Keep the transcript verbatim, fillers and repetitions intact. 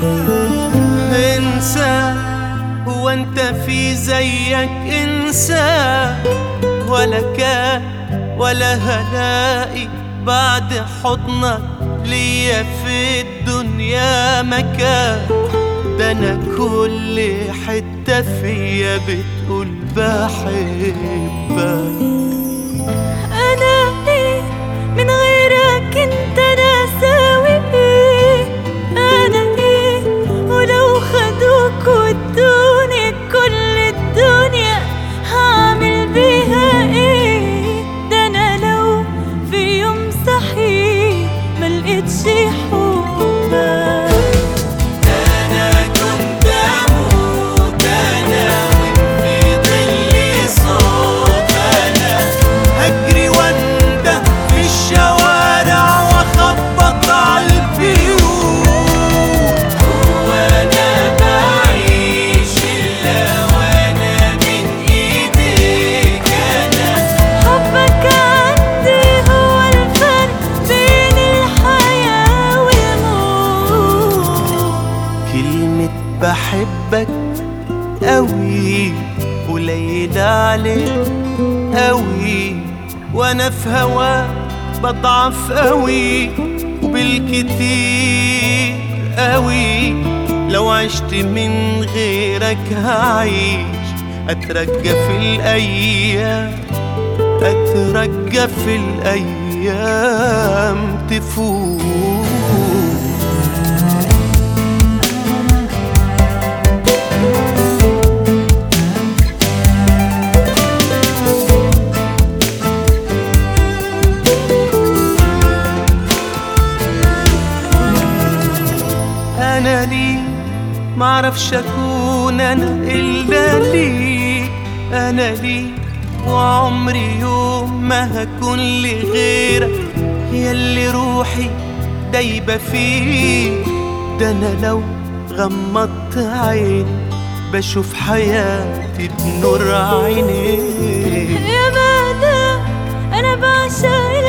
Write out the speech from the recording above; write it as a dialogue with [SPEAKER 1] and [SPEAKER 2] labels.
[SPEAKER 1] انسى، هو انت في زيك انسى؟ ولا كان ولا هلاقي بعد حضنك ليا في الدنيا مكان. ده انا كل حتة فيا بتقول بحبك.
[SPEAKER 2] انا ايه من غيرك انت ناساوي ايه؟ انا ايه ولو خدوك وادوني كل الدنيا هعمل بيها ايه؟ ده انا لو في يوم صحيت ملقتش حبك
[SPEAKER 1] بحبك قوي قليل عليك قوي، وانا في هواك بضعف قوي وبالكتير قوي. لو عشت من غيرك هعيش اترجى في الايام، اترجى في الايام تفوت. أنا ليك معرفش أكون أنا إلا ليك، أنا ليك وعمري يوم ما هكون لغيرك، ياللي روحي دايبة فيك. ده أنا لو غمضت عيني بشوف حياتي بنور عينيك.
[SPEAKER 2] يا مدى أنا بعشق